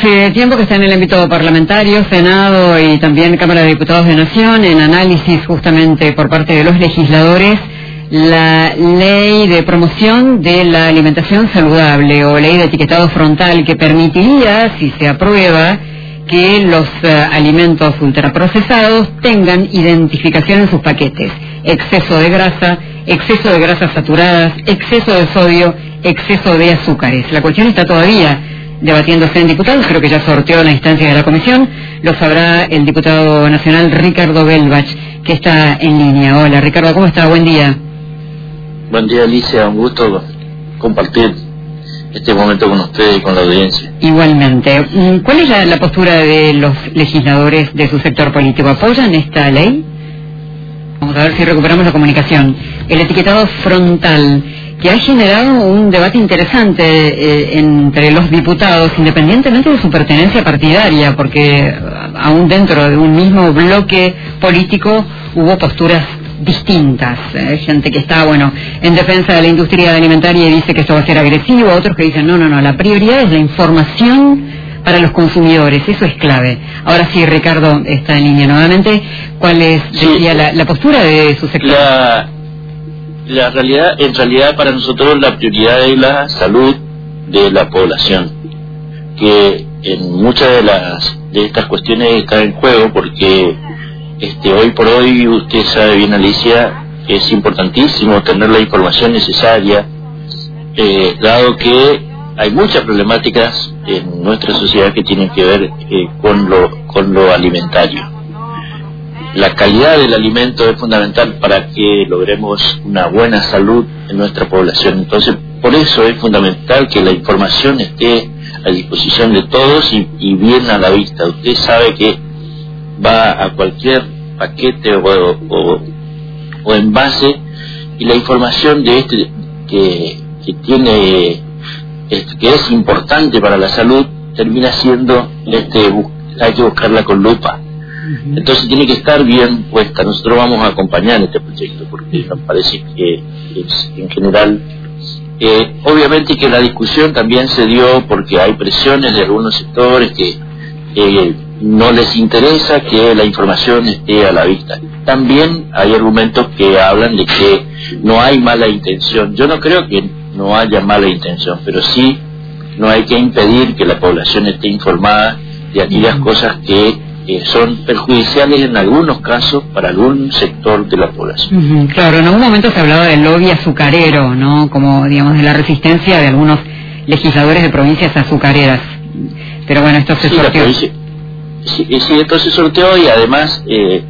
Hace tiempo que está en el ámbito parlamentario, Senado y también Cámara de Diputados de Nación, en análisis justamente por parte de los legisladores, la ley de promoción de la alimentación saludable o ley de etiquetado frontal que permitiría, si se aprueba, que los alimentos ultraprocesados tengan identificación en sus paquetes. Exceso de grasas saturadas, exceso de sodio, exceso de azúcares. La cuestión está todavía debatiéndose en diputados, creo que ya sorteó la instancia de la comisión, lo sabrá el diputado nacional Ricardo Belbach, que está en línea. Hola Ricardo, ¿cómo está? Buen día. Buen día Alicia, un gusto compartir este momento con ustedes y con la audiencia. Igualmente. ¿Cuál es la postura de los legisladores de su sector político? ¿Apoyan esta ley? Vamos a ver si recuperamos la comunicación. El etiquetado frontal, que ha generado un debate interesante entre los diputados, independientemente de su pertenencia partidaria, porque aún dentro de un mismo bloque político hubo posturas distintas. Gente que está, en defensa de la industria alimentaria y dice que esto va a ser agresivo, otros que dicen, no, la prioridad es la información para los consumidores, eso es clave. Ahora sí, Ricardo está en línea nuevamente. ¿Cuál es, decía, la postura de su sector? En realidad para nosotros la prioridad es la salud de la población, que en muchas de estas cuestiones está en juego, porque hoy por hoy, usted sabe bien Alicia, es importantísimo tener la información necesaria, dado que hay muchas problemáticas en nuestra sociedad que tienen que ver con lo alimentario. La calidad del alimento es fundamental para que logremos una buena salud en nuestra población. Entonces, por eso es fundamental que la información esté a disposición de todos y bien a la vista. Usted sabe que va a cualquier paquete o envase y la información de que tiene que es importante para la salud termina siendo hay que buscarla con lupa. Entonces tiene que estar bien puesta. Nosotros vamos a acompañar este proyecto porque nos parece que es, en general, obviamente que la discusión también se dio porque hay presiones de algunos sectores que no les interesa que la información esté a la vista. También hay argumentos que hablan de que no hay mala intención. Yo no creo que no haya mala intención, pero sí no hay que impedir que la población esté informada de aquellas cosas que son perjudiciales en algunos casos para algún sector de la población. Claro, en algún momento se hablaba del lobby azucarero, ¿no? Como, digamos, de la resistencia de algunos legisladores de provincias azucareras. Pero bueno, esto se sorteó. Sí, esto se sorteó y además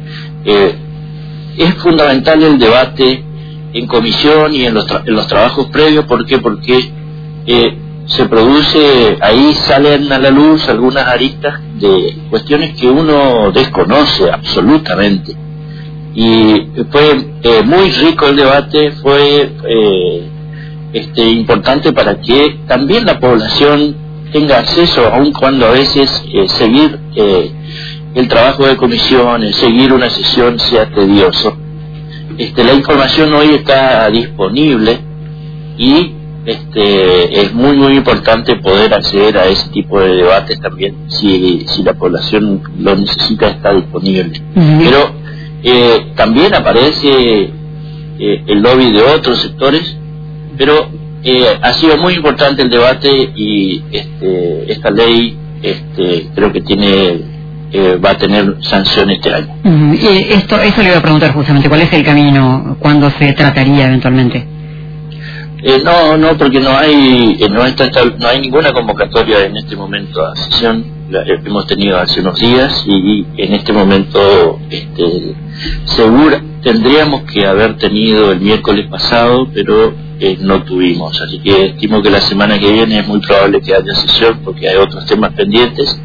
es fundamental el debate en comisión y en los trabajos previos. ¿Por qué? Porque se produce, ahí salen a la luz algunas aristas de cuestiones que uno desconoce absolutamente. Y fue muy rico el debate, fue importante para que también la población tenga acceso, aun cuando a veces seguir el trabajo de comisión, seguir una sesión sea tedioso. La información hoy está disponible y es muy importante poder acceder a ese tipo de debates también, si la población lo necesita, está disponible. Pero también aparece el lobby de otros sectores, pero ha sido muy importante el debate y esta ley creo que va a tener sanción este año. Y eso le iba a preguntar justamente, ¿cuál es el camino? ¿Cuándo se trataría eventualmente? No, porque no hay ninguna convocatoria en este momento a sesión. La hemos tenido hace unos días y en este momento seguro tendríamos que haber tenido el miércoles pasado, pero no tuvimos. Así que estimo que la semana que viene es muy probable que haya sesión porque hay otros temas pendientes.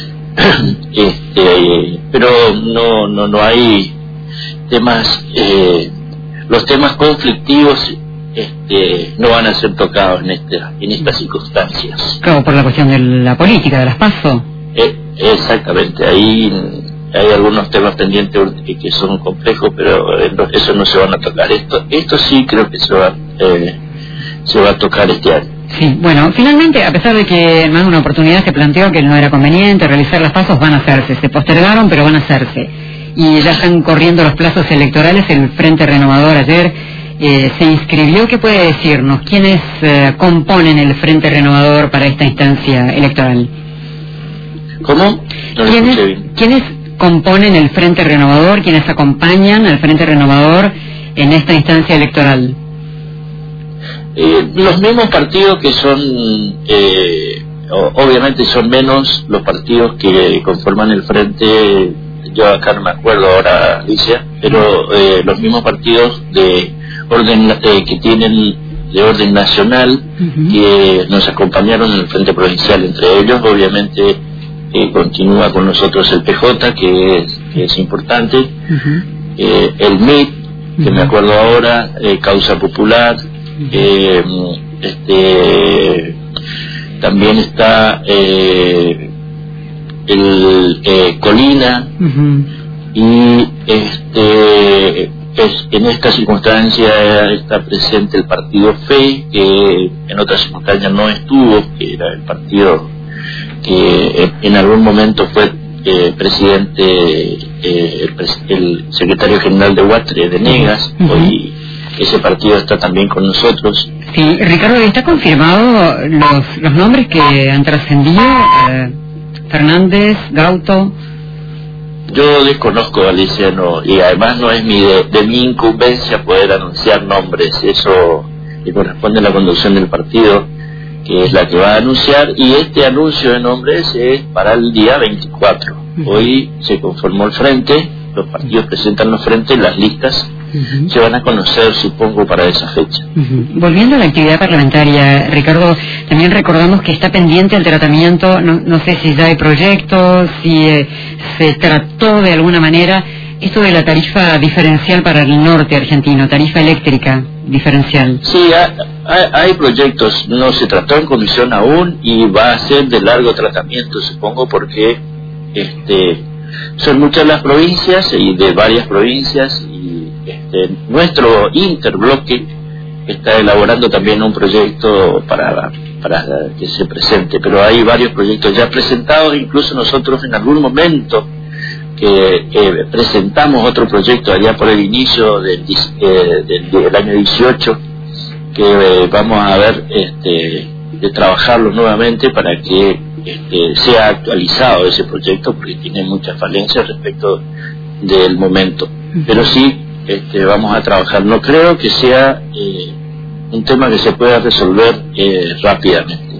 Pero no hay temas, los temas conflictivos no van a ser tocados en estas circunstancias. Claro, por la cuestión de la política, de las PASO. Exactamente, ahí hay algunos temas pendientes que son complejos, pero eso no se van a tocar. Esto sí creo que se va a tocar este año. Sí, bueno, finalmente, a pesar de que en más de una oportunidad se planteó que no era conveniente realizar las pasos, van a hacerse, se postergaron, pero van a hacerse. Y ya están corriendo los plazos electorales. El Frente Renovador ayer se inscribió. ¿Qué puede decirnos? ¿Quiénes componen el Frente Renovador para esta instancia electoral? ¿Cómo? No lo escuché bien. ¿Quiénes componen el Frente Renovador? ¿Quiénes acompañan al Frente Renovador en esta instancia electoral? Los mismos partidos que son, obviamente son menos los partidos que conforman el Frente. Yo acá no me acuerdo ahora, Alicia, pero los mismos partidos de orden que tienen de orden nacional que nos acompañaron en el Frente Provincial. Entre ellos, obviamente, continúa con nosotros el PJ, que es importante, el MIT, que me acuerdo ahora, Causa Popular, también está el Colina, y en esta circunstancia está presente el partido FE, que en otras circunstancias no estuvo, que era el partido que en algún momento fue presidente, el secretario general de Huatre, de Negas. Hoy ese partido está también con nosotros. Sí, Ricardo, ¿está confirmado los nombres que han trascendido? Fernández, Gauto. Yo desconozco, Alicia, y además no es de mi incumbencia poder anunciar nombres. Eso le corresponde a la conducción del partido, que es la que va a anunciar, y este anuncio de nombres es para el día 24. Hoy se conformó el frente, los partidos presentan los frentes, las listas se van a conocer, supongo, para esa fecha. Volviendo a la actividad parlamentaria, Ricardo, también recordamos que está pendiente el tratamiento, no sé si ya hay proyectos, si se trató de alguna manera esto de la tarifa diferencial para el norte argentino, tarifa eléctrica diferencial. Sí, hay proyectos, no se trató en comisión aún y va a ser de largo tratamiento, supongo, porque son muchas las provincias y de varias provincias, y nuestro interbloque está elaborando también un proyecto para que se presente, pero hay varios proyectos ya presentados. Incluso nosotros en algún momento que presentamos otro proyecto allá por el inicio del año 18, que vamos a ver de trabajarlo nuevamente para que sea actualizado ese proyecto, porque tiene muchas falencias respecto del momento. Pero sí, vamos a trabajar. No creo que sea un tema que se pueda resolver rápidamente.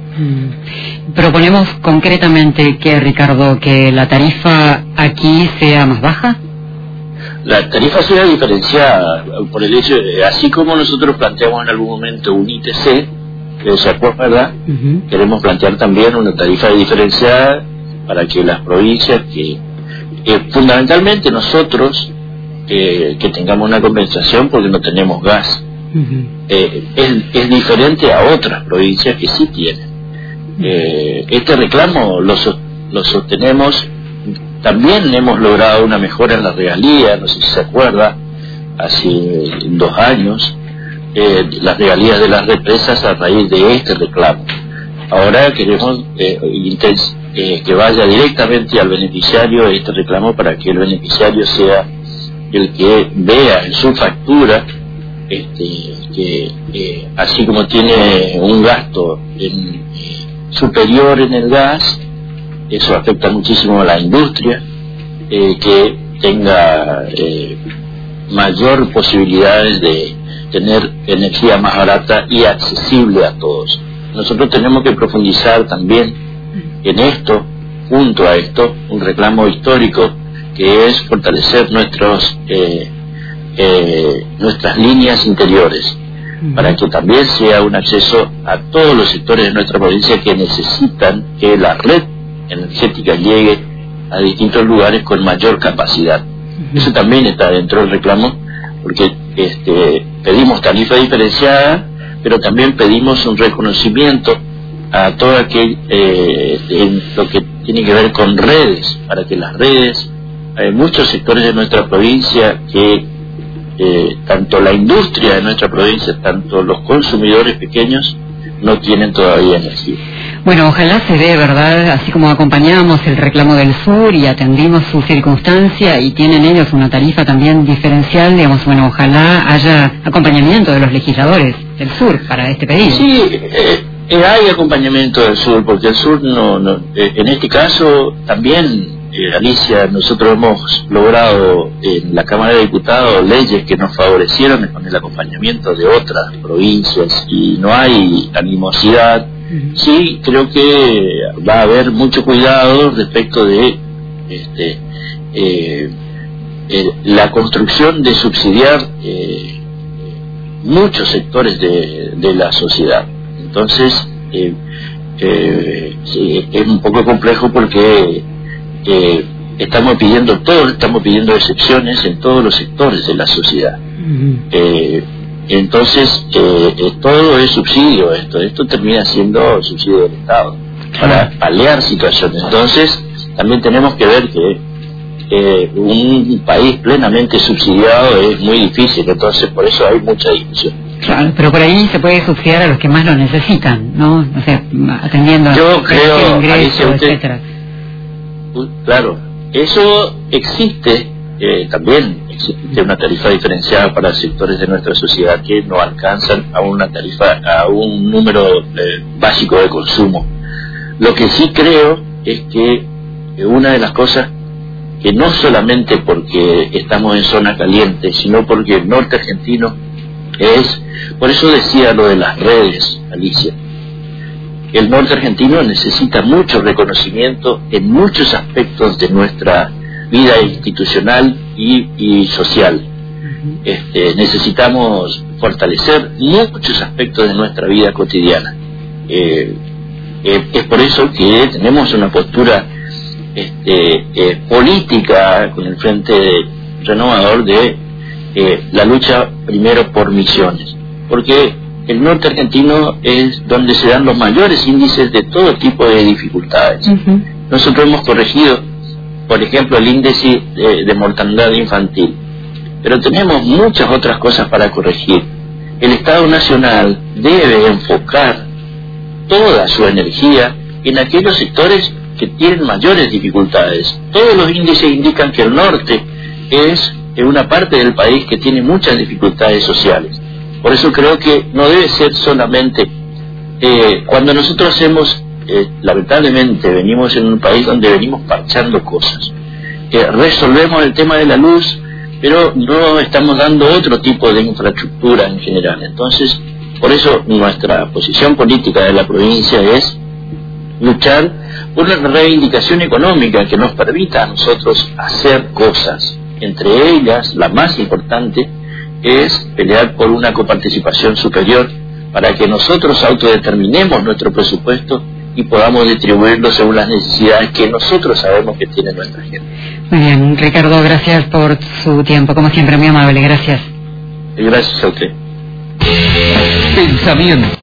¿Proponemos concretamente que, Ricardo, que la tarifa aquí sea más baja? La tarifa sea diferenciada por el hecho de, así como nosotros planteamos en algún momento un ITC, que se acuerda, queremos plantear también una tarifa diferenciada para que las provincias que fundamentalmente nosotros que tengamos una compensación porque no tenemos gas, es diferente a otras provincias que sí tienen. Este reclamo lo sostenemos. También hemos logrado una mejora en la regalía, no sé si se acuerda, hace 2 años, las regalías de las represas a raíz de este reclamo. Ahora queremos que vaya directamente al beneficiario este reclamo, para que el beneficiario sea el que vea en su factura que así como tiene un gasto superior en el gas, eso afecta muchísimo a la industria, que tenga mayor posibilidades de tener energía más barata y accesible a todos. Nosotros tenemos que profundizar también en esto, junto a esto, un reclamo histórico, que es fortalecer nuestras líneas interiores, para que también sea un acceso a todos los sectores de nuestra provincia que necesitan que la red energética llegue a distintos lugares con mayor capacidad. Eso también está dentro del reclamo, porque pedimos tarifa diferenciada, pero también pedimos un reconocimiento a todo aquel en lo que tiene que ver con redes, para que las redes, hay muchos sectores de nuestra provincia que tanto la industria de nuestra provincia, tanto los consumidores pequeños, no tienen todavía energía. Bueno, ojalá se dé, ¿verdad? Así como acompañamos el reclamo del sur y atendimos su circunstancia y tienen ellos una tarifa también diferencial, digamos, bueno, ojalá haya acompañamiento de los legisladores del sur para este pedido. Sí, hay acompañamiento del sur, porque el sur en este caso también, Alicia, nosotros hemos logrado en la Cámara de Diputados leyes que nos favorecieron con el acompañamiento de otras provincias y no hay animosidad. Sí, creo que va a haber mucho cuidado respecto de la construcción de subsidiar muchos sectores de la sociedad. Entonces, sí, es un poco complejo porque estamos pidiendo excepciones en todos los sectores de la sociedad. Entonces, todo es subsidio, esto termina siendo subsidio del Estado para paliar situaciones. Entonces, también tenemos que ver que un país plenamente subsidiado es muy difícil, entonces por eso hay mucha discusión. Claro, pero por ahí se puede subsidiar a los que más lo necesitan, ¿no? O sea, atendiendo yo creo, ingreso, etcétera. Claro, eso existe también. Existe una tarifa diferenciada para sectores de nuestra sociedad que no alcanzan a un número básico de consumo. Lo que sí creo es que una de las cosas que no solamente porque estamos en zona caliente, sino porque el norte argentino por eso decía lo de las redes, Alicia. El norte argentino necesita mucho reconocimiento en muchos aspectos de nuestra vida institucional y social. Necesitamos fortalecer muchos aspectos de nuestra vida cotidiana. Es por eso que tenemos una postura política con el Frente Renovador de la lucha primero por Misiones, porque el norte argentino es donde se dan los mayores índices de todo tipo de dificultades. Nosotros hemos corregido, por ejemplo, el índice de mortalidad infantil, pero tenemos muchas otras cosas para corregir. El Estado Nacional debe enfocar toda su energía en aquellos sectores que tienen mayores dificultades. Todos los índices indican que el norte es una parte del país que tiene muchas dificultades sociales. Por eso creo que no debe ser solamente cuando nosotros hacemos, lamentablemente venimos en un país donde venimos parchando cosas, resolvemos el tema de la luz, pero no estamos dando otro tipo de infraestructura en general. Entonces, por eso nuestra posición política de la provincia es luchar por una reivindicación económica que nos permita a nosotros hacer cosas. Entre ellas, la más importante es pelear por una coparticipación superior para que nosotros autodeterminemos nuestro presupuesto y podamos distribuirlo según las necesidades que nosotros sabemos que tiene nuestra gente. Muy bien, Ricardo, gracias por su tiempo, como siempre, muy amable, gracias. Y gracias a usted. Pensamiento.